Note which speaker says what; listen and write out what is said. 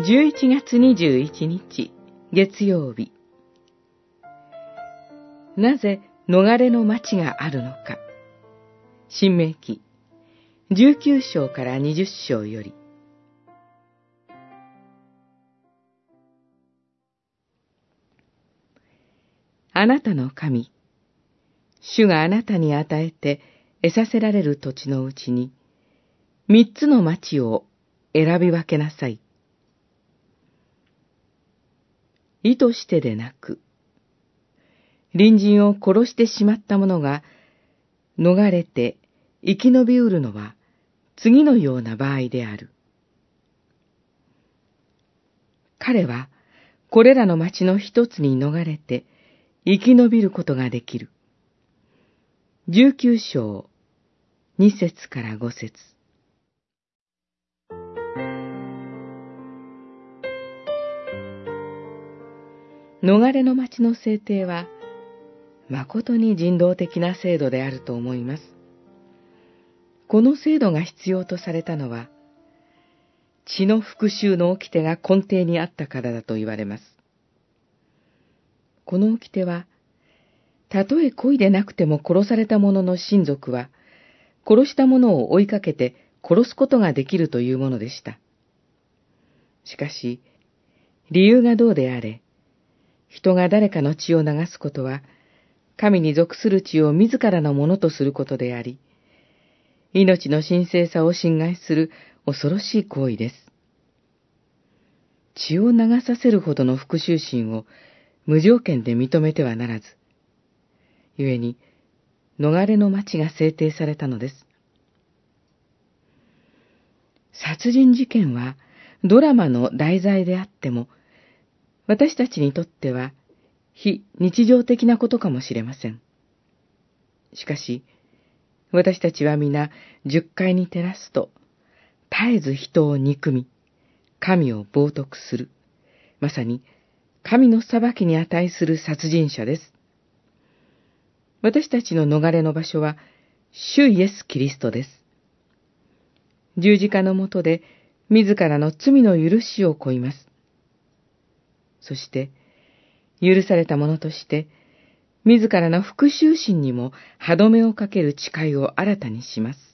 Speaker 1: 11月21日月曜日。なぜ逃れの町があるのか。申命記19章から20章より。あなたの神、主があなたに与えて得させられる土地のうちに、3つの町を選び分けなさい。意図してでなく、隣人を殺してしまった者が逃れて生き延びうるのは次のような場合である。彼はこれらの町の一つに逃れて生き延びることができる。19章2節から5節。逃れの町の制定は、誠に人道的な制度であると思います。この制度が必要とされたのは、血の復讐の掟が根底にあったからだと言われます。この掟は、たとえ故意でなくても殺された者の親族は、殺した者を追いかけて殺すことができるというものでした。しかし、理由がどうであれ、人が誰かの血を流すことは、神に属する血を自らのものとすることであり、命の神聖さを侵害する恐ろしい行為です。血を流させるほどの復讐心を無条件で認めてはならず、故に逃れの町が制定されたのです。殺人事件はドラマの題材であっても、私たちにとっては非日常的なことかもしれません。しかし、私たちは皆十戒に照らすと、絶えず人を憎み、神を冒涜する、まさに神の裁きに値する殺人者です。私たちの逃れの場所は、主イエス・キリストです。十字架の下で自らの罪の許しを請います。そして、許された者として、自らの復讐心にも歯止めをかける誓いを新たにします。